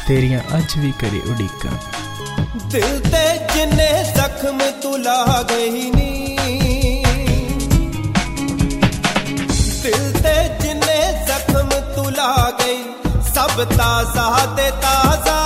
तेरियां अज भी करे उड़ीकां। दिल ते जिन्ने जख्म तू ला गई नी, दिल ते जिन्ने जख्म तू ला गई, सब ताज़ा ते ताज़ा